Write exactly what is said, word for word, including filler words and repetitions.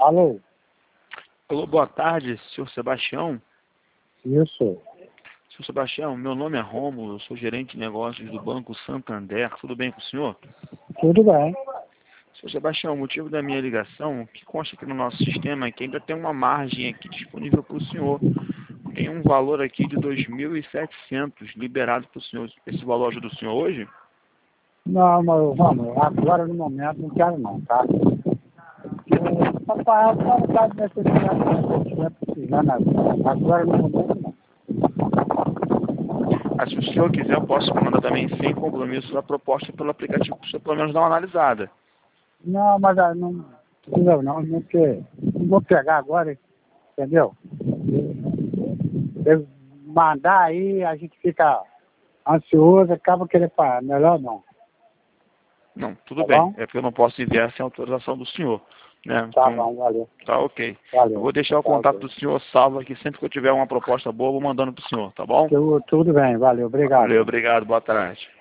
Alô? Alô, boa tarde, senhor Sebastião. Isso. Senhor Sebastião, meu nome é Rômulo, eu sou gerente de negócios do Banco Santander. Tudo bem com o senhor? Tudo bem. Senhor Sebastião, o motivo da minha ligação, que consta aqui no nosso sistema, é que ainda tem uma margem aqui disponível para o senhor. Tem um valor aqui de dois mil e setecentos liberado para o senhor. Esse valor ajuda o senhor hoje? Não, mas vamos, agora no momento não quero não, tá? É, papai, eu não tá de necessidade, não estiver precisando agora. Agora no momento não. Ah, se o senhor quiser, eu posso mandar também sem compromisso a proposta pelo aplicativo para o senhor pelo menos dar uma analisada. Não, mas ah, não precisa não, não, porque não vou pegar agora, entendeu? Eu mandar aí, a gente fica ansioso, acaba querendo parar. Melhor não. Não, tudo Tá bem. bom? É porque eu não posso enviar sem autorização do senhor, né? Tá Então, bom, valeu. tá ok. Eu Valeu. vou deixar o Tá contato ok. do senhor salvo aqui. Sempre que eu tiver uma proposta boa, eu vou mandando para o senhor, tá bom? Tudo, tudo bem, valeu, obrigado. Valeu, obrigado, boa tarde.